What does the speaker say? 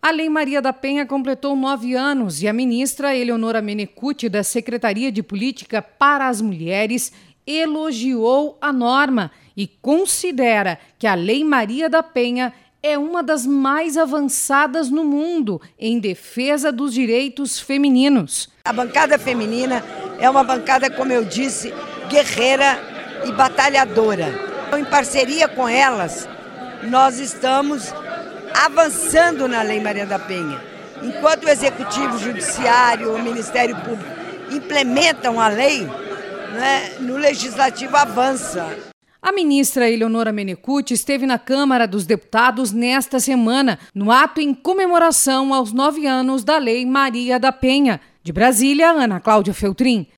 A Lei Maria da Penha completou 9 anos e a ministra Eleonora Menecute, da Secretaria de Política para as Mulheres, elogiou a norma e considera que a Lei Maria da Penha é uma das mais avançadas no mundo em defesa dos direitos femininos. A bancada feminina é uma bancada, como eu disse, guerreira e batalhadora. Em parceria com elas, nós estamos avançando na Lei Maria da Penha. Enquanto o Executivo, o Judiciário, o Ministério Público implementam a lei, no Legislativo avança. A ministra Eleonora Menecute esteve na Câmara dos Deputados nesta semana, no ato em comemoração aos 9 anos da Lei Maria da Penha. De Brasília, Ana Cláudia Feltrin.